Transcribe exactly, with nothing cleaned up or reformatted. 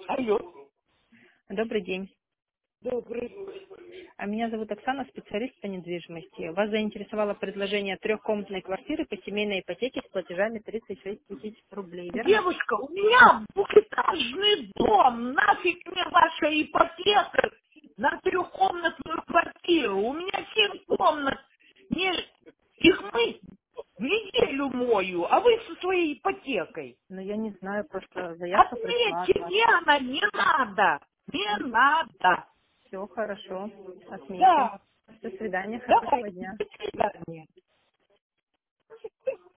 Алло, Добрый день. добрый. А Меня зовут Оксана, специалист по недвижимости. Вас заинтересовало предложение трехкомнатной квартиры по семейной ипотеке с платежами тридцать шесть тысяч рублей, верно? Девушка, у меня двухэтажный дом. Нафиг мне ваша ипотека на трехкомнатную квартиру? У меня семь комнат. Мне их мы в неделю мою, а вы со своей ипотекой. Но я не знаю, просто заявка пришла от Отметьте вас. мне она не надо. Не надо. Все хорошо, отметим. Да, До свидания, давай, хорошего дня. до свидания.